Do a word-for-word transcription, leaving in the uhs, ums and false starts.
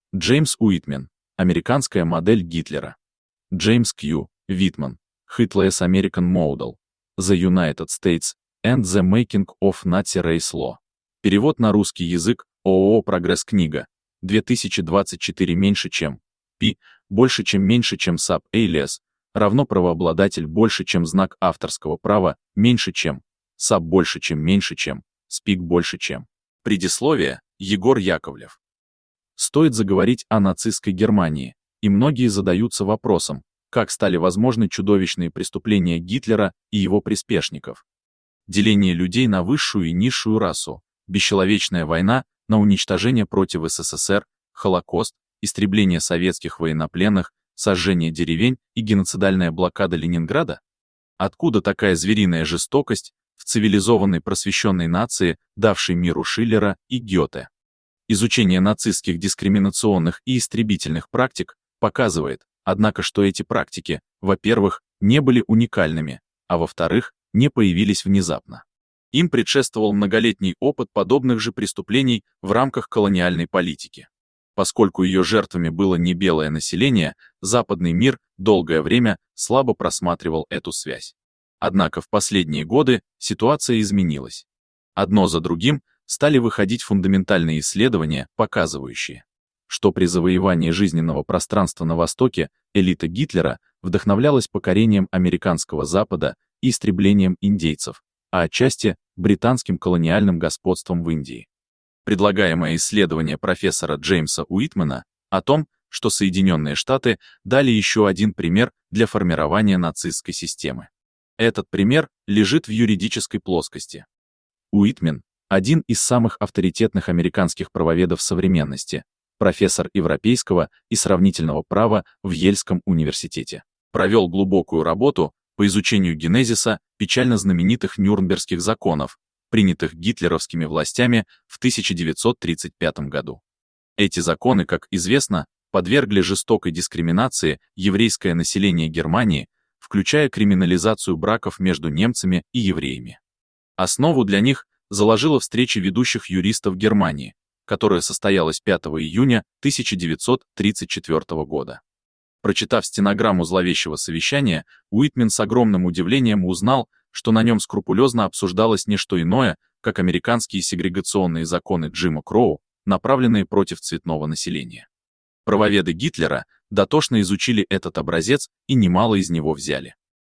Джеймс Уитмен. Американская модель Гитлера. Джеймс Кью. Витман. Hitler's American Model. The United States and the Making of Nazi Race Law. Перевод на русский язык. ООО «Прогресс. Книга». две тысячи двадцать четыре меньше чем. Пи. Больше чем меньше чем sub alias. Равно правообладатель больше чем знак авторского права меньше чем. Sub больше чем меньше чем. Speak больше чем. Предисловие. Егор Яковлев. Стоит заговорить о нацистской Германии, и многие задаются вопросом, как стали возможны чудовищные преступления Гитлера и его приспешников. Деление людей на высшую и низшую расу, бесчеловечная война на уничтожение против СССР, Холокост, истребление советских военнопленных, сожжение деревень и геноцидальная блокада Ленинграда? Откуда такая звериная жестокость в цивилизованной просвещенной нации, давшей миру Шиллера и Гёте? Изучение нацистских дискриминационных и истребительных практик показывает, однако, что эти практики, во-первых, не были уникальными, а во-вторых, не появились внезапно. Им предшествовал многолетний опыт подобных же преступлений в рамках колониальной политики. Поскольку ее жертвами было не белое население, западный мир долгое время слабо просматривал эту связь. Однако в последние годы ситуация изменилась. Одно за другим стали выходить фундаментальные исследования, показывающие, что при завоевании жизненного пространства на Востоке элита Гитлера вдохновлялась покорением американского Запада и истреблением индейцев, а отчасти британским колониальным господством в Индии. Предлагаемое исследование профессора Джеймса Уитмена о том, что Соединенные Штаты дали еще один пример для формирования нацистской системы. Этот пример лежит в юридической плоскости. Уитмен – один из самых авторитетных американских правоведов современности, профессор европейского и сравнительного права в Йельском университете. Провел глубокую работу по изучению генезиса печально знаменитых Нюрнбергских законов, принятых гитлеровскими властями в тысяча девятьсот тридцать пятом году. Эти законы, как известно, подвергли жестокой дискриминации еврейское население Германии, включая криминализацию браков между немцами и евреями. Основу для них заложила встреча ведущих юристов Германии, которая состоялась пятого июня тысяча девятьсот тридцать четвёртого года. Прочитав стенограмму зловещего совещания, Уитмен с огромным удивлением узнал, что на нем скрупулезно обсуждалось не что иное, как американские сегрегационные законы Джима Кроу, направленные против цветного населения. Правоведы Гитлера дотошно изучили этот образец и немало из него взяли.